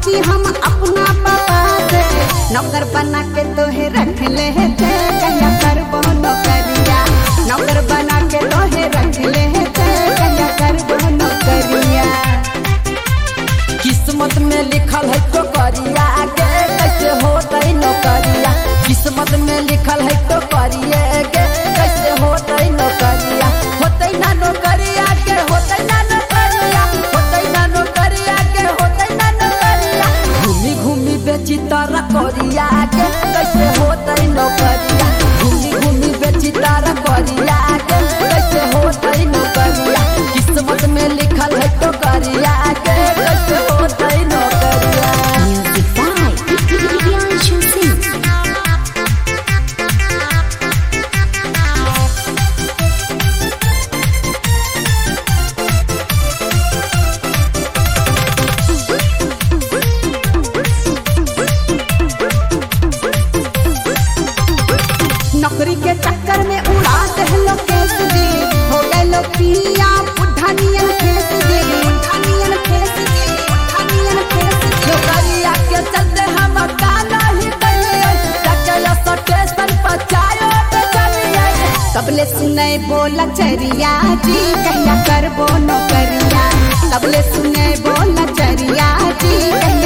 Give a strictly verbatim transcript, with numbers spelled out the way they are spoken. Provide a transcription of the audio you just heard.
पूछी हम अपना पापा से, नौकर बना के तोहे रख ले थे कहिया करबो नौकरिया, नौकर बना के तोहे रख ले थे कहिया करबो नौकरिया। किस्मत में लिखल है तो करिया के कैसे होतै नौकरिया, किस्मत में लिखल है तो करिए के कैसे होतै नौकरिया, होतै ना नौकरिया के होतै ना नौकरिया, होतै ना नौकरिया के होतै ना नौकरिया। घूमी घूमी बेची तारा करिया के कैसे होतै नौकरिया, घूमी घूमी बेची तारा करिया के कैसे होतै नौकरिया। किस्मत में लिखल है तो करिया के कैसे होतै नौकरिया। Music by Priyanshu Singh. नौकरी के चक्कर में उड़ा दहलो केस दी, हो गए पिया बुढ़ा नियन केस दी, बुढ़ा नियन केस दी, बुढ़ा नियन केस दी। नौकरिया के चलते हम काला ही करिए, चचला स्टेशन पर चायो पे चलिए। सबले सुने बोला चरिया जी कहिया करबो नौकरिया, सबले सुने बोला चरिया जी कहिया